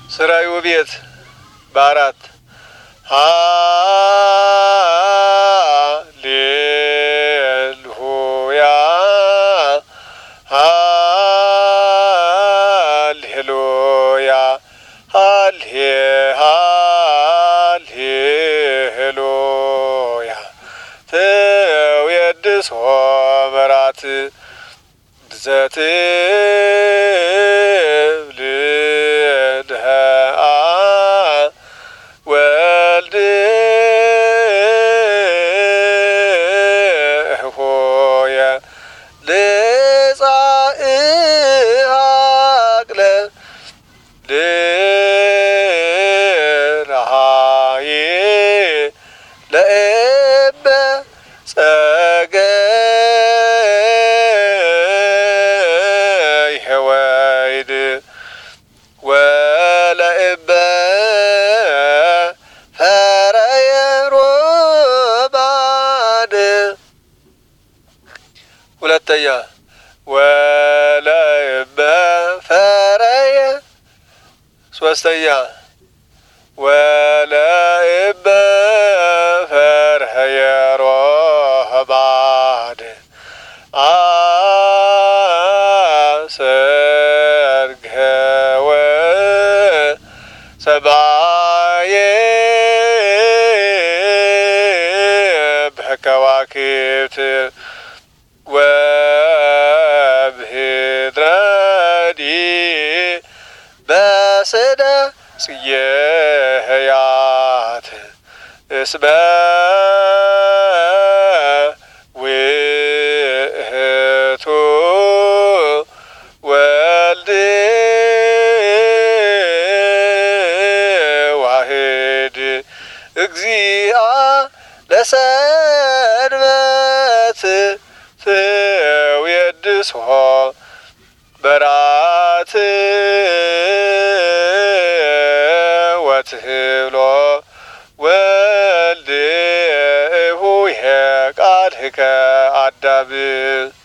ስራዩ ቤት በአራት ሃሌሉያ ሃሌሉያ ሃሌሉያ ተወድሶ መራት ብዘት ወልድ ሆየ ለጻእሃቅለ ለራሃዬ ለእበ ጸገይ ሄወይድ ወለእበ ፈረየ ሮባድ ሁለተኛ ወለእበ ፈረየ ሶስተኛ ወለእበ ፈረየ ሮባድ አሰርገወ ሰባዬ በከዋክብት ወብህድረዲ በስደ ጽየህያት እስበ ውእቱ ወልድ ዋህድ እግዚአ ለሰንበት ተወድሶ በራት ወትህብሎ ወልድ እሁየ ቃልከ አዳም